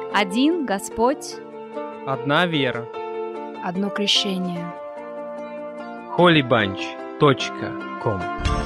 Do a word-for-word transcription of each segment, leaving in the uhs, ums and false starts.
Один Господь, одна вера, одно крещение. холи банч точка ком.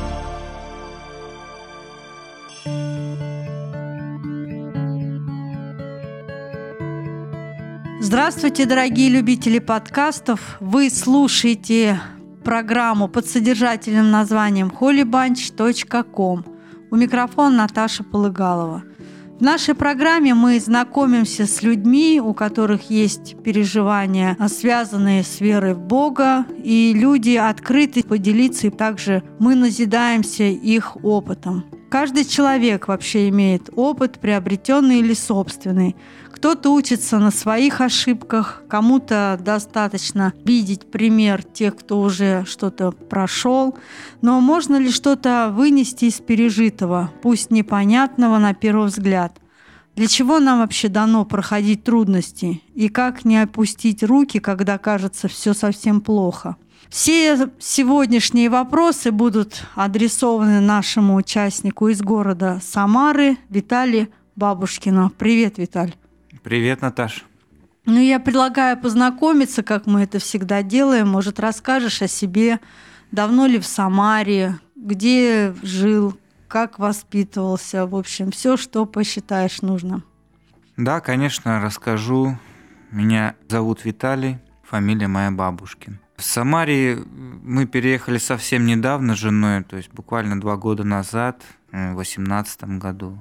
Здравствуйте, дорогие любители подкастов! Вы слушаете программу под содержательным названием холи банч точка ком. У микрофона Наташа Полыгалова. В нашей программе мы знакомимся с людьми, у которых есть переживания, связанные с верой в Бога, и люди открыты поделиться, и также мы назидаемся их опытом. Каждый человек вообще имеет опыт, приобретенный или собственный. Кто-то учится на своих ошибках, кому-то достаточно видеть пример тех, кто уже что-то прошел. Но можно ли что-то вынести из пережитого, пусть непонятного на первый взгляд? Для чего нам вообще дано проходить трудности? И как не опустить руки, когда кажется все совсем плохо? Все сегодняшние вопросы будут адресованы нашему участнику из города Самары Виталию Бабушкину. Привет, Виталь. Привет, Наташ. Ну, я предлагаю познакомиться, как мы это всегда делаем. Может, расскажешь о себе, давно ли в Самаре, где жил, как воспитывался, в общем, все, что посчитаешь нужным. Да, конечно, расскажу. Меня зовут Виталий, фамилия моя Бабушкин. В Самаре мы переехали совсем недавно с женой, то есть буквально два года назад, в две тысячи восемнадцатом году.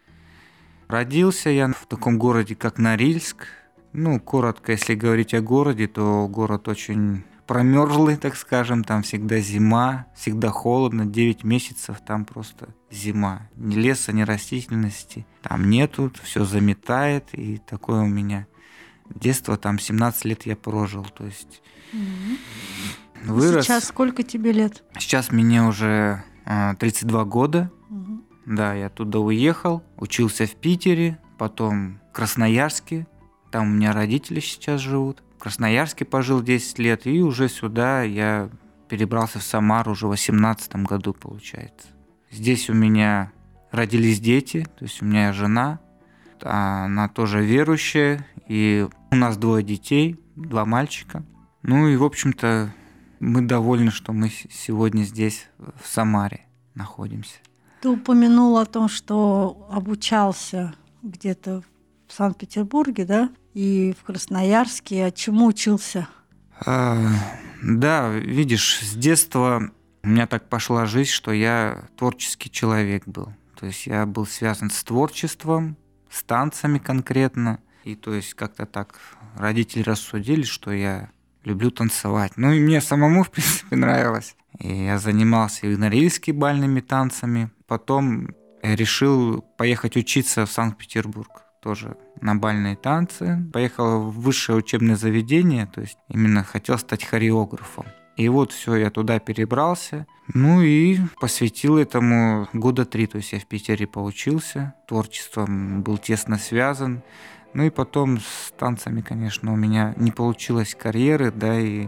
Родился я в таком городе, как Норильск. Ну, коротко, если говорить о городе, то город очень промерзлый, так скажем. Там всегда зима, всегда холодно. девять месяцев там просто зима. Ни леса, ни растительности там нету, все заметает. И такое у меня детство. Там семнадцать лет я прожил. То есть Mm-hmm. вырос. Сейчас сколько тебе лет? Сейчас мне уже э, тридцать два года. Mm-hmm. Да, я оттуда уехал, учился в Питере, потом в Красноярске, там у меня родители сейчас живут. В Красноярске пожил десять лет, и уже сюда я перебрался в Самару уже в восемнадцатом году, получается. Здесь у меня родились дети, то есть у меня жена, она тоже верующая, и у нас двое детей, два мальчика. Ну и, в общем-то, мы довольны, что мы сегодня здесь, в Самаре, находимся. Ты упомянул о том, что обучался где-то в Санкт-Петербурге, да, и в Красноярске. А чему учился? А, да, видишь, с детства у меня так пошла жизнь, что я творческий человек был. То есть я был связан с творчеством, с танцами конкретно. И то есть как-то так родители рассудили, что я люблю танцевать. Ну и мне самому, в принципе, нравилось. И я занимался и норильскими бальными танцами. Потом я решил поехать учиться в Санкт-Петербург. Тоже на бальные танцы. Поехал в высшее учебное заведение. То есть именно хотел стать хореографом. И вот все, я туда перебрался. Ну и посвятил этому года три. То есть я в Питере поучился. Творчеством был тесно связан. Ну и потом с танцами, конечно, у меня не получилось карьеры, да, и,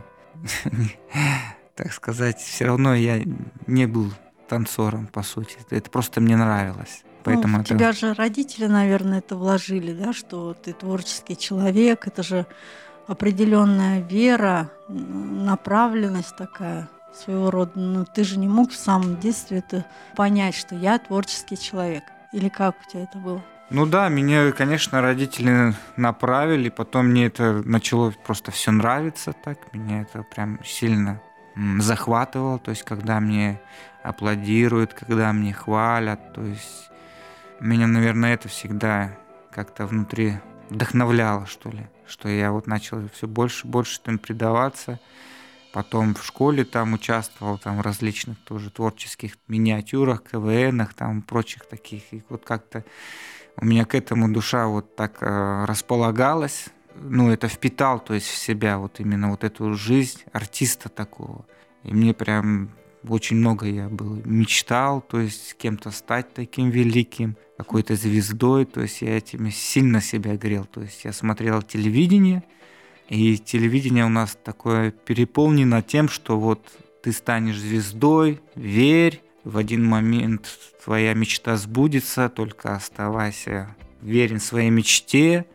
так сказать, все равно я не был танцором, по сути. Это просто мне нравилось. Поэтому ну, в это... тебя же родители, наверное, это вложили, да, что ты творческий человек, это же определенная вера, направленность такая своего рода. Но ты же не мог в самом детстве это понять, что я творческий человек. Или как у тебя это было? Ну да, меня, конечно, родители направили, потом мне это начало просто все нравиться так, меня это прям сильно захватывало, то есть когда мне аплодируют, когда мне хвалят, то есть меня, наверное, это всегда как-то внутри вдохновляло, что ли, что я вот начал все больше и больше этому предаваться. Потом в школе там участвовал там, в различных тоже творческих миниатюрах, КВНах, там прочих таких, и вот как-то у меня к этому душа вот так э, располагалась, ну, это впитал, то есть в себя вот именно вот эту жизнь артиста такого. И мне прям очень много я был, мечтал, то есть кем-то стать таким великим, какой-то звездой, то есть я этим сильно себя грел, то есть я смотрел телевидение, и телевидение у нас такое переполнено тем, что вот ты станешь звездой, верь, в один момент твоя мечта сбудется, только оставайся верен своей мечте,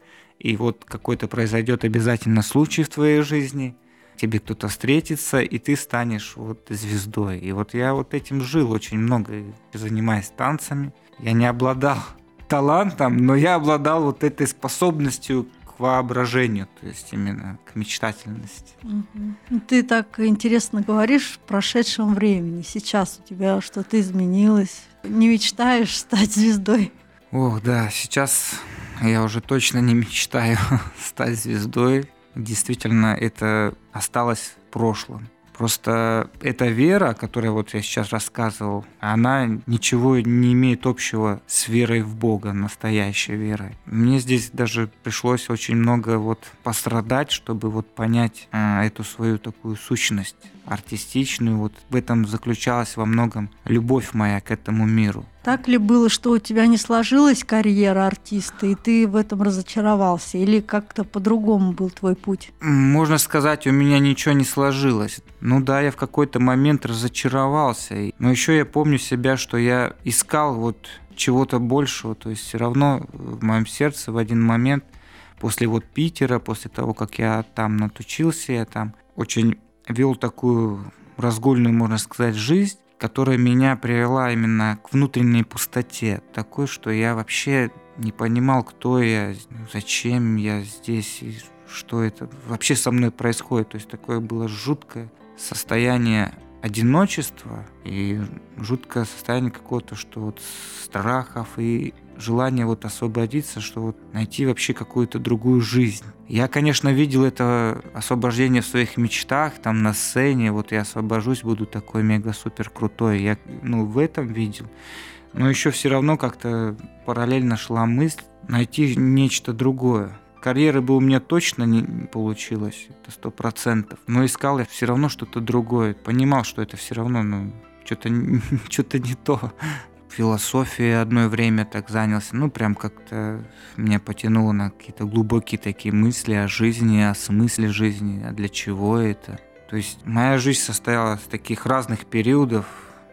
и вот какой-то произойдет обязательно случай в твоей жизни, тебе кто-то встретится, и ты станешь вот звездой. И вот я вот этим жил очень много, занимаясь танцами. Я не обладал талантом, но я обладал вот этой способностью к воображению, то есть именно к мечтательности. Угу. Ты так интересно говоришь в прошедшем времени. Сейчас у тебя что-то изменилось. Не мечтаешь стать звездой? Ох, да, сейчас я уже точно не мечтаю стать звездой. Действительно, это осталось в прошлом. Просто эта вера, которую вот я сейчас рассказывал, она ничего не имеет общего с верой в Бога, настоящей верой. Мне здесь даже пришлось очень много вот пострадать, чтобы вот понять а, эту свою такую сущность артистичную. Вот в этом заключалась во многом любовь моя к этому миру. Так ли было, что у тебя не сложилась карьера артиста, и ты в этом разочаровался? Или как-то по-другому был твой путь? Можно сказать, у меня ничего не сложилось. Ну да, я в какой-то момент разочаровался. Но еще я помню себя, что я искал вот чего-то большего. То есть все равно в моем сердце в один момент, после вот Питера, после того, как я там натучился, я там очень вел такую разгульную, можно сказать, жизнь, которая меня привела именно к внутренней пустоте, такой, что я вообще не понимал, кто я, зачем я здесь, и что это вообще со мной происходит. То есть такое было жуткое состояние одиночества и жуткое состояние какого-то, что вот страхов и желание вот освободиться, что вот найти вообще какую-то другую жизнь. Я, конечно, видел это освобождение в своих мечтах, там на сцене, вот я освобожусь, буду такой мега-супер крутой. Я, ну, в этом видел. Но еще все равно как-то параллельно шла мысль найти нечто другое. Карьеры бы у меня точно не получилось, это сто процентов. Но искал я все равно что-то другое. Понимал, что это все равно, ну, что-то, что-то не то. Философией одно время так занялся. Ну, прям как-то меня потянуло на какие-то глубокие такие мысли о жизни, о смысле жизни, а для чего это. То есть моя жизнь состояла из таких разных периодов,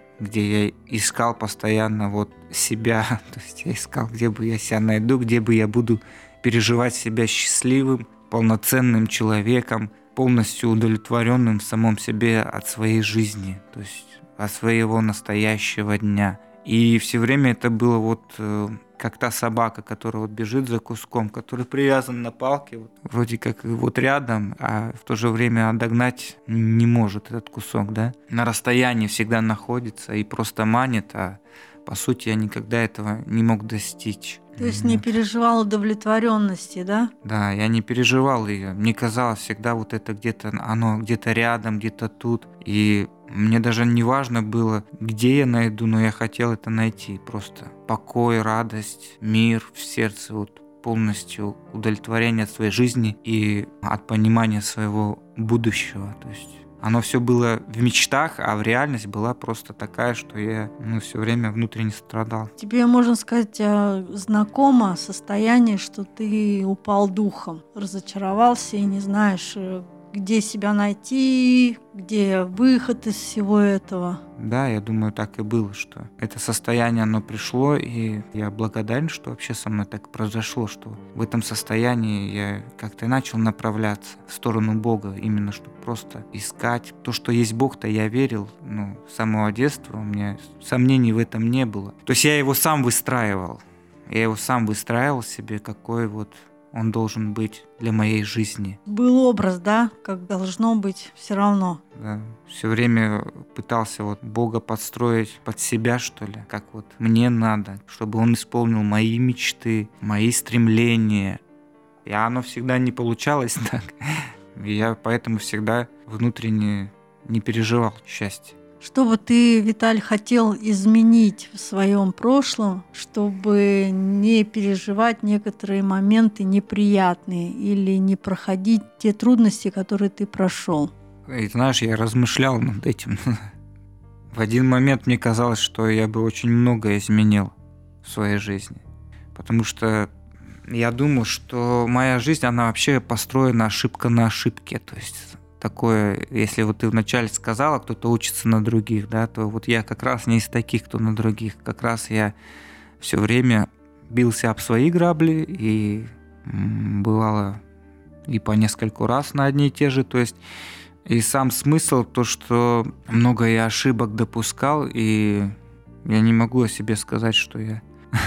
где я искал постоянно вот себя. То есть я искал, где бы я себя найду, где бы я буду переживать себя счастливым, полноценным человеком, полностью удовлетворенным в самом себе от своей жизни, то есть от своего настоящего дня. И все время это было вот э, как та собака, которая вот бежит за куском, который привязан на палке, вот, вроде как вот рядом, а в то же время догнать не может этот кусок, да. На расстоянии всегда находится и просто манит, а по сути я никогда этого не мог достичь. То есть не переживал удовлетворенности, да? Да, я не переживал ее. Мне казалось всегда вот это где-то, оно где-то рядом, где-то тут. И мне даже не важно было, где я найду, но я хотел это найти. Просто покой, радость, мир в сердце, вот полностью удовлетворение от своей жизни и от понимания своего будущего. То есть оно все было в мечтах, а в реальность была просто такая, что я ну, все время внутренне страдал. Тебе, можно сказать, знакомо состояние, что ты упал духом, разочаровался и не знаешь, где себя найти, где выход из всего этого. Да, я думаю, так и было, что это состояние, оно пришло, и я благодарен, что вообще со мной так произошло, что в этом состоянии я как-то начал направляться в сторону Бога, именно чтобы просто искать то, что есть Бог-то, я верил, ну, с самого детства, у меня сомнений в этом не было. То есть я его сам выстраивал, я его сам выстраивал себе, какой вот он должен быть для моей жизни. Был образ, да, как должно быть все равно. Да. Все время пытался вот Бога подстроить под себя, что ли, как вот мне надо, чтобы он исполнил мои мечты, мои стремления. И оно всегда не получалось так. И я поэтому всегда внутренне не переживал счастья. Что бы ты, Виталь, хотел изменить в своем прошлом, чтобы не переживать некоторые моменты неприятные или не проходить те трудности, которые ты прошел? И знаешь, я размышлял над этим. В один момент мне казалось, что я бы очень многое изменил в своей жизни. Потому что я думал, что моя жизнь, она вообще построена ошибка на ошибке. То есть такое, если вот ты вначале сказала, кто-то учится на других, да, то вот я как раз не из таких, кто на других. Как раз я все время бился об свои грабли и бывало и по нескольку раз на одни и те же. То есть и сам смысл, то, что много я ошибок допускал, и я не могу о себе сказать, что я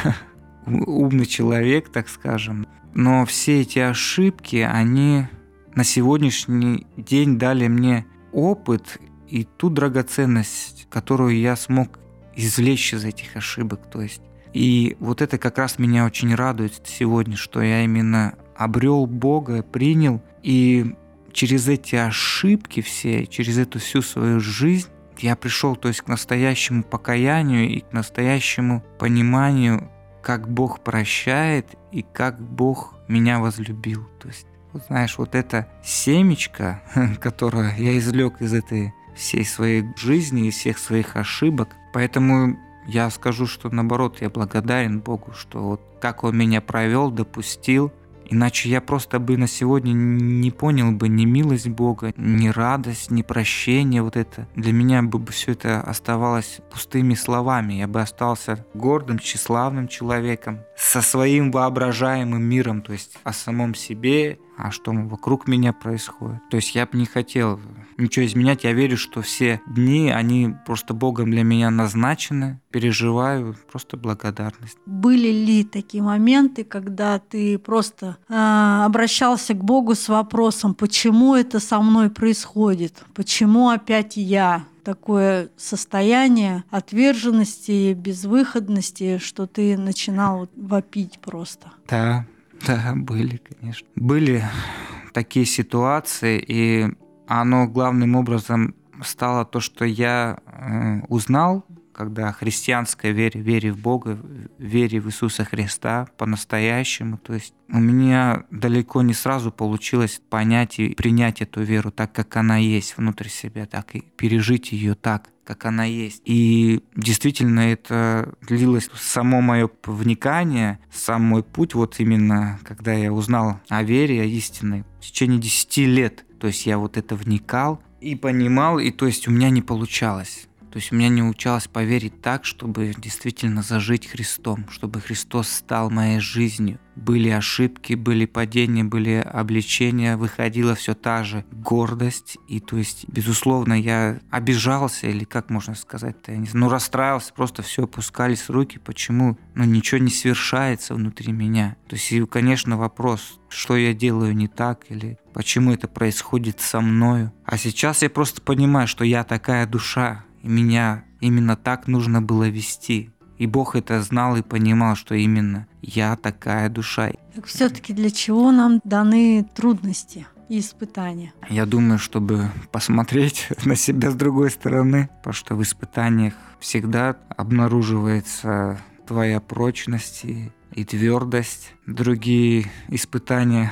умный человек, так скажем. Но все эти ошибки, они на сегодняшний день дали мне опыт и ту драгоценность, которую я смог извлечь из этих ошибок. То есть, и вот это как раз меня очень радует сегодня, что я именно обрел Бога, принял, и через эти ошибки все, через эту всю свою жизнь я пришел, то есть, к настоящему покаянию и к настоящему пониманию, как Бог прощает и как Бог меня возлюбил. То есть, вот знаешь, вот это семечко, которое я извлек из этой всей своей жизни, из всех своих ошибок. Поэтому я скажу, что наоборот, я благодарен Богу, что вот как Он меня провел, допустил. Иначе я просто бы на сегодня не понял бы ни милость Бога, ни радость, ни прощение. Вот это для меня бы все это оставалось пустыми словами. Я бы остался гордым, тщеславным человеком, со своим воображаемым миром, то есть о самом себе, а что вокруг меня происходит. То есть я бы не хотел ничего изменять. Я верю, что все дни, они просто Богом для меня назначены. Переживаю просто благодарность. Были ли такие моменты, когда ты просто э, обращался к Богу с вопросом, почему это со мной происходит? Почему опять я? Такое состояние отверженности, безвыходности, что ты начинал вопить просто. Да, да, были, конечно. Были такие ситуации, и оно главным образом стало то, что я э, узнал, когда о христианской вере, вере в Бога, вере в Иисуса Христа по-настоящему. То есть у меня далеко не сразу получилось понять и принять эту веру так, как она есть внутри себя, так и пережить ее так, как она есть. И действительно это длилось само мое вникание, сам мой путь, вот именно когда я узнал о вере, о истине, в течение десяти лет. То есть я вот это вникал и понимал, и то есть у меня не получалось. То есть у меня не получалось поверить так, чтобы действительно зажить Христом, чтобы Христос стал моей жизнью. Были ошибки, были падения, были обличения, выходила все та же гордость. И то есть, безусловно, я обижался, или как можно сказать-то, я не знаю, ну расстраивался, просто все опускались руки, почему ну, ничего не свершается внутри меня. То есть, и, конечно, вопрос, что я делаю не так, или почему это происходит со мною. А сейчас я просто понимаю, что я такая душа, и меня именно так нужно было вести. И Бог это знал и понимал, что именно я такая душа. Так все-таки для чего нам даны трудности и испытания? Я думаю, чтобы посмотреть на себя с другой стороны, потому что в испытаниях всегда обнаруживается твоя прочность и, и твердость. Другие испытания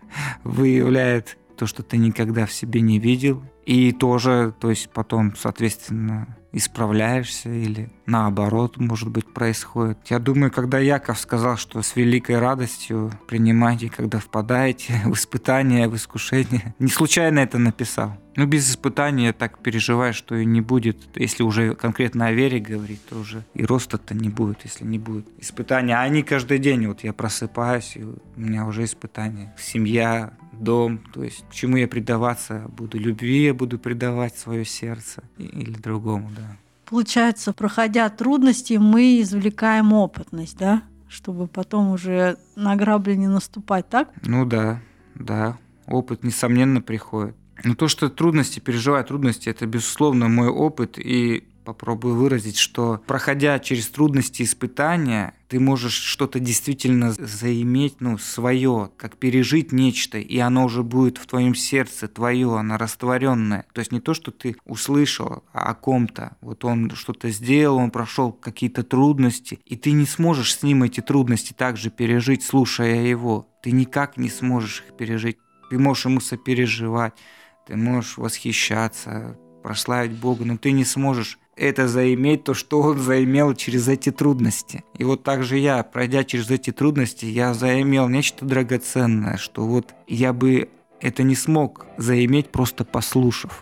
выявляют то, что ты никогда в себе не видел. И тоже, то есть потом, соответственно, исправляешься или наоборот, может быть, происходит. Я думаю, когда Яков сказал, что с великой радостью принимайте, когда впадаете в испытания, в искушения, не случайно это написал. Ну, без испытания так переживаешь, что и не будет. Если уже конкретно о вере говорить, то уже и роста-то не будет, если не будет испытания. А они каждый день, вот я просыпаюсь, и у меня уже испытания. Семья, дом, то есть к чему я предаваться буду? Любви я буду предавать свое сердце или другому, да. Получается, проходя трудности, мы извлекаем опытность, да? Чтобы потом уже на грабли не наступать, так? Ну да, да. Опыт, несомненно, приходит. Но то, что трудности, переживая трудности, это, безусловно, мой опыт. И попробую выразить, что проходя через трудности, испытания, ты можешь что-то действительно заиметь, ну, свое, как пережить нечто, и оно уже будет в твоем сердце, твое, оно растворенное. То есть не то, что ты услышал о ком-то, вот он что-то сделал, он прошел какие-то трудности, и ты не сможешь с ним эти трудности также пережить, слушая его. Ты никак не сможешь их пережить. Ты можешь ему сопереживать, ты можешь восхищаться, прославить Бога, но ты не сможешь это заиметь, то, что он заимел через эти трудности. И вот так же я, пройдя через эти трудности, я заимел нечто драгоценное, что вот я бы это не смог заиметь, просто послушав.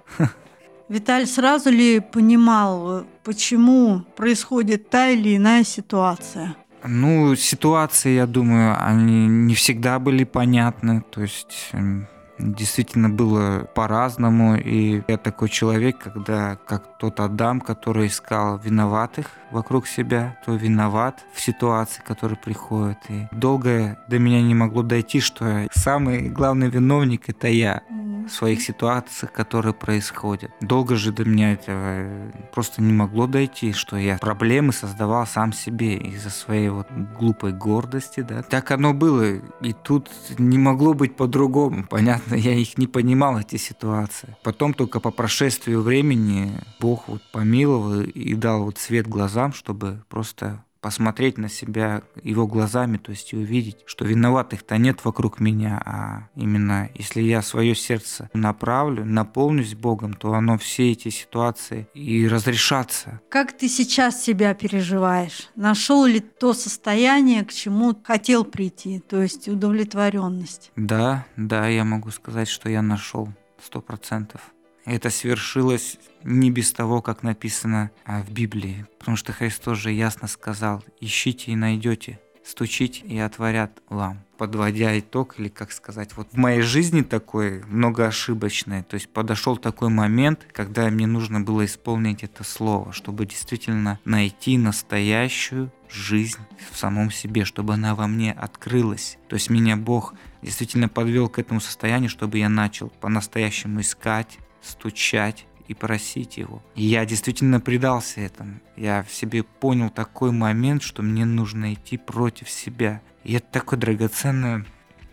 Виталий сразу ли понимал, почему происходит та или иная ситуация? Ну, ситуации, я думаю, они не всегда были понятны. То есть м, действительно было по-разному. И я такой человек, когда как тот Адам, который искал виноватых вокруг себя, кто виноват в ситуации, которые приходят. И долго до меня не могло дойти, что самый главный виновник — это я в своих ситуациях, которые происходят. Долго же до меня этого просто не могло дойти, что я проблемы создавал сам себе из-за своей вот глупой гордости, да. Так оно было, и тут не могло быть по-другому. Понятно, я их не понимал, эти ситуации. Потом только по прошествию времени Бог вот помиловал и дал вот свет глазам, чтобы просто посмотреть на себя его глазами, то есть и увидеть, что виноватых-то нет вокруг меня, а именно если я свое сердце направлю, наполнюсь Богом, то оно все эти ситуации и разрешатся. Как ты сейчас себя переживаешь? Нашел ли то состояние, к чему хотел прийти, то есть удовлетворенность? Да, да, я могу сказать, что я нашел сто процентов. Это свершилось не без того, как написано в Библии, потому что Христос же ясно сказал: ищите и найдете, стучите и отворят вам. Подводя итог, или как сказать, вот в моей жизни такой многоошибочной, то есть подошел такой момент, когда мне нужно было исполнить это слово, чтобы действительно найти настоящую жизнь в самом себе, чтобы она во мне открылась. То есть меня Бог действительно подвел к этому состоянию, чтобы я начал по-настоящему искать, стучать и просить Его. И я действительно предался этому. Я в себе понял такой момент, что мне нужно идти против себя. И это такое драгоценное,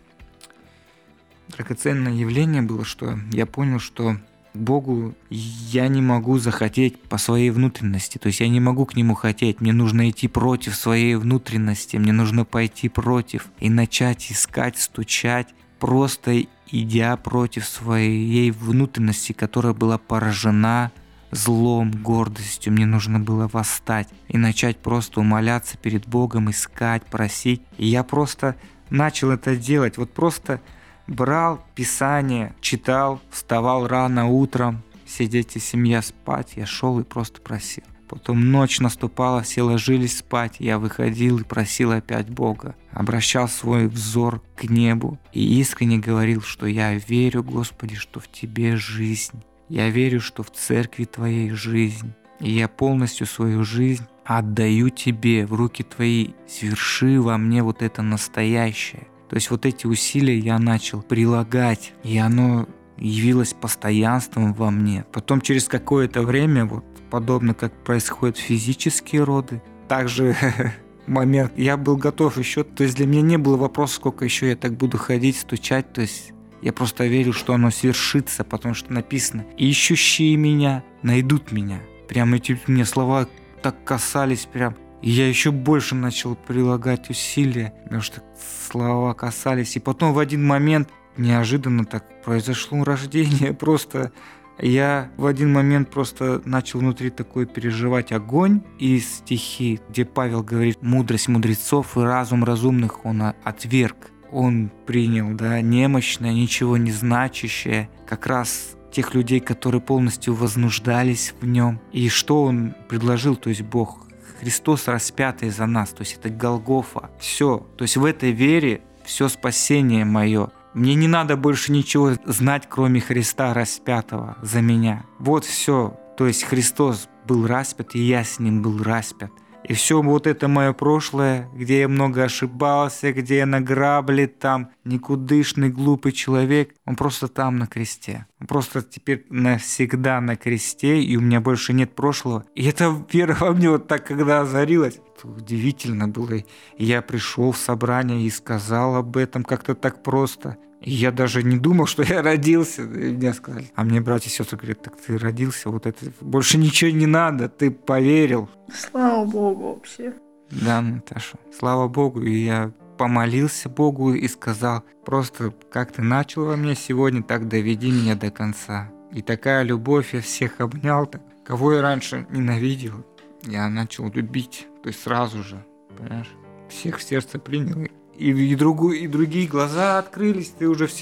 драгоценное явление было, что я понял, что Богу я не могу захотеть по своей внутренности. То есть я не могу к Нему хотеть. Мне нужно идти против своей внутренности. Мне нужно пойти против и начать искать, стучать, просто идя против своей внутренности, которая была поражена злом, гордостью. Мне нужно было восстать и начать просто умоляться перед Богом, искать, просить. И я просто начал это делать. Вот просто брал Писание, читал, вставал рано утром, все дети, семья спать, я шел и просто просил. Потом ночь наступала, все ложились спать, я выходил и просил опять Бога. Обращал свой взор к небу и искренне говорил, что я верю, Господи, что в Тебе жизнь. Я верю, что в церкви Твоей жизнь. И я полностью свою жизнь отдаю Тебе, в руки Твои. Сверши во мне вот это настоящее. То есть вот эти усилия я начал прилагать, и оно явилось постоянством во мне. Потом через какое-то время, вот подобно как происходят физические роды, также момент, я был готов еще, то есть для меня не было вопроса, сколько еще я так буду ходить, стучать, то есть я просто верил, что оно свершится, потому что написано: ищущие меня найдут меня. Прям эти мне слова так касались прям. И я еще больше начал прилагать усилия, потому что слова касались. И потом в один момент неожиданно так произошло рождение. Просто я в один момент просто начал внутри такой переживать огонь из стихи, где Павел говорит: мудрость мудрецов и разум разумных он отверг. Он принял, да, немощное, ничего не значащее, как раз тех людей, которые полностью вознуждались в нем. И что он предложил, то есть Бог, Христос распятый за нас, то есть это Голгофа. Все, то есть в этой вере все спасение мое. Мне не надо больше ничего знать, кроме Христа распятого за меня. Вот все, то есть Христос был распят, и я с Ним был распят. И все вот это мое прошлое, где я много ошибался, где я на грабли, там никудышный глупый человек, он просто там на кресте. Он просто теперь навсегда на кресте, и у меня больше нет прошлого. И эта вера во мне вот так, когда озарилась, это удивительно было. И я пришел в собрание и сказал об этом как-то так просто. И я даже не думал, что я родился. И мне сказали. А мне братья и сестры говорят: так ты родился, вот это больше ничего не надо, ты поверил. Слава Богу вообще. Да, Наташа, слава Богу. И я помолился Богу и сказал: просто как ты начал во мне сегодня, так доведи меня до конца. И такая любовь, я всех обнял, так, кого я раньше ненавидел, я начал любить. То есть сразу же, понимаешь, всех в сердце принял. И, и, другу, и другие глаза открылись, ты уже всех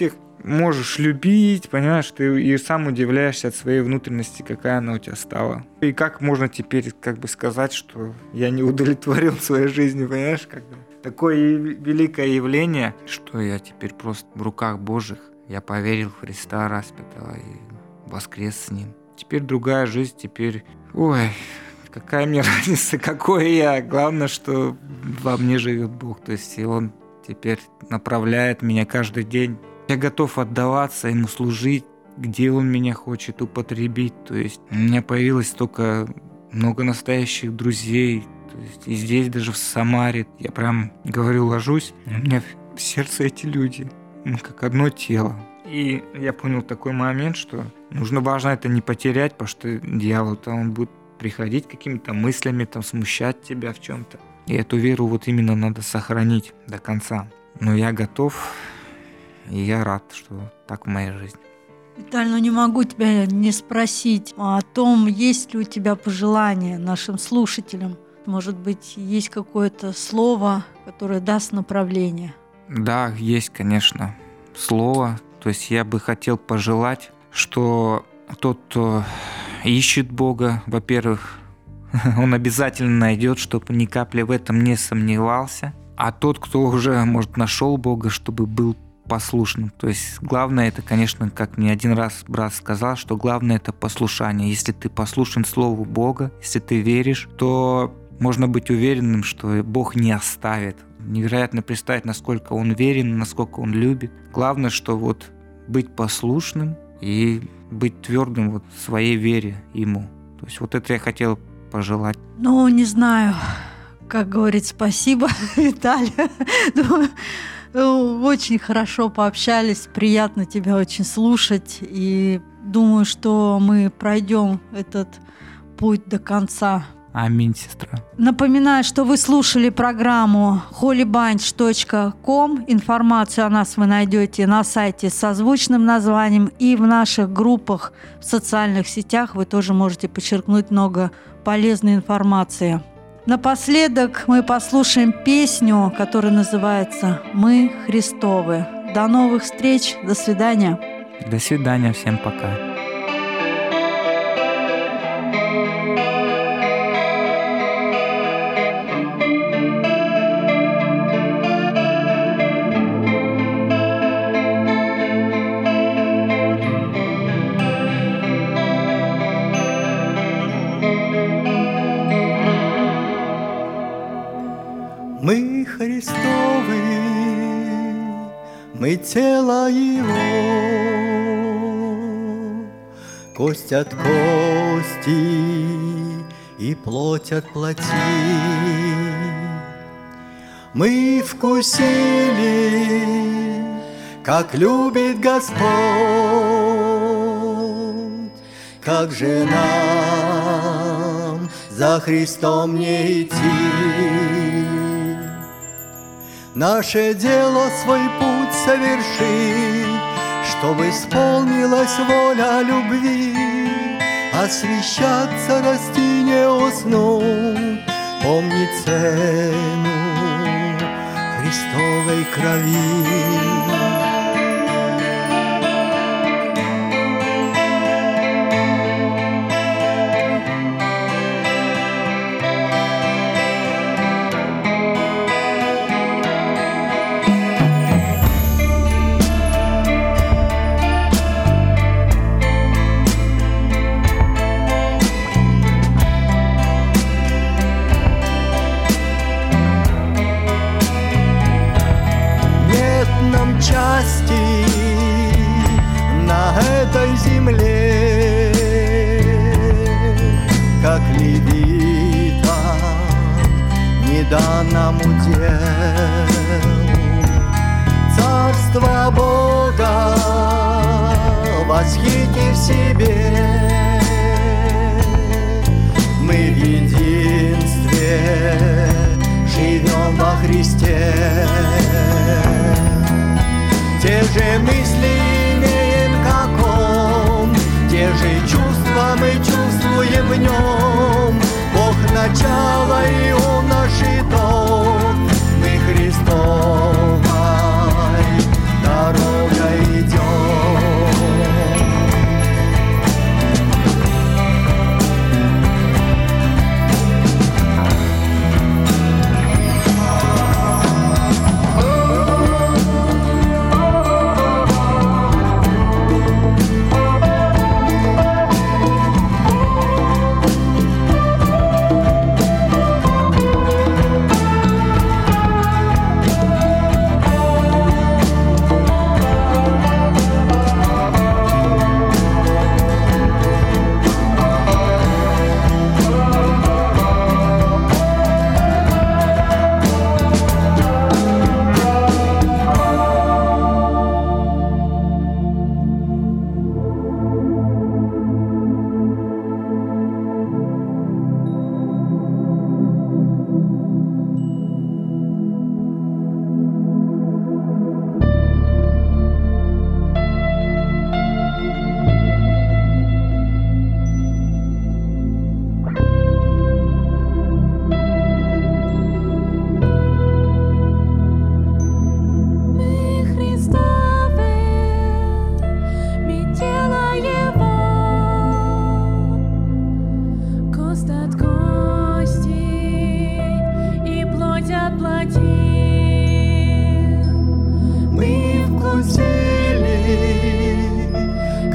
можешь любить, понимаешь, ты и сам удивляешься от своей внутренности, какая она у тебя стала. И как можно теперь как бы сказать, что я не удовлетворен своей жизнью, понимаешь, как бы. Такое великое явление, что я теперь просто в руках Божьих. Я поверил в Христа распятого и воскрес с Ним. Теперь другая жизнь, теперь... Ой, какая мне разница, какой я. Главное, что во мне живет Бог. То есть и Он теперь направляет меня каждый день. Я готов отдаваться Ему, служить, где Он меня хочет употребить. То есть у меня появилось столько много настоящих друзей. То есть и здесь, даже в Самаре, я прям говорю, ложусь, у меня в сердце эти люди, ну, как одно тело. И я понял такой момент, что нужно важно это не потерять, потому что дьявол-то он будет приходить какими-то мыслями, там, смущать тебя в чем-то. И эту веру вот именно надо сохранить до конца. Но я готов, и я рад, что так в моей жизни. Виталий, ну не могу тебя не спросить о том, есть ли у тебя пожелания нашим слушателям. Может быть, есть какое-то слово, которое даст направление? Да, есть, конечно, слово. То есть я бы хотел пожелать, что тот, кто ищет Бога, во-первых, он обязательно найдет, чтобы ни капли в этом не сомневался. А тот, кто уже, может, нашел Бога, чтобы был послушным. То есть главное это, конечно, как мне один раз брат сказал, что главное это послушание. Если ты послушен Слову Бога, если ты веришь, то можно быть уверенным, что Бог не оставит. Невероятно представить, насколько Он верен, насколько Он любит. Главное, что вот быть послушным и быть твердым вот в своей вере Ему. То есть вот это я хотел пожелать. Ну, не знаю, как говорить спасибо, Виталий. Очень хорошо пообщались, приятно тебя очень слушать. И думаю, что мы пройдем этот путь до конца. Аминь, сестра. Напоминаю, что вы слушали программу холи банч точка ком. Информацию о нас вы найдете на сайте с созвучным названием и в наших группах в социальных сетях. Вы тоже можете подчеркнуть много полезной информации. Напоследок мы послушаем песню, которая называется «Мы Христовы». До новых встреч, до свидания. До свидания, всем пока. Мы Христовы, мы тело Его, кость от кости и плоть от плоти. Мы вкусили, как любит Господь, как же нам за Христом не идти. Наше дело свой путь совершить, чтобы исполнилась воля любви, освящаться, расти, не уснуть, помнить цену Христовой крови. Части на этой земле, как левитам не данному делу. Царство Бога восхитив себе, мы в единстве живем во Христе. Те же мысли имеем, как Он, те же чувства мы чувствуем в Нем. Бог начало и Он наш итог, мы Христовой дорогой идем.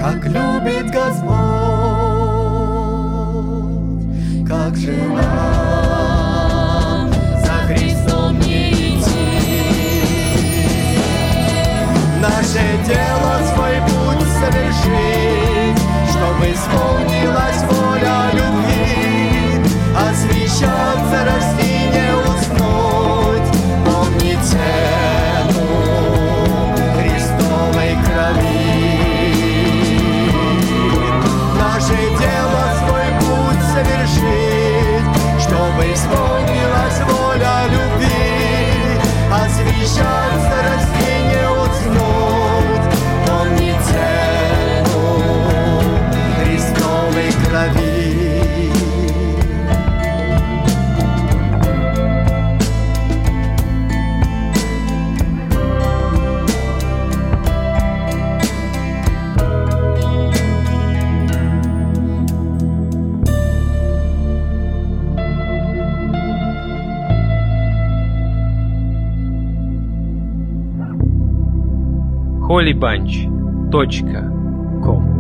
как любит Господь, как же нам за Христом не идти. Наше дело свой путь совершить, чтобы исполнилась воля любви, освещаться, расти, не уснуть, помни цену Христовой крови. Наше дело свой путь совершить, чтобы исполнилась воля любви, освещаться, расти, не уснуть, помни цену Христовой крови. холибанч точка ком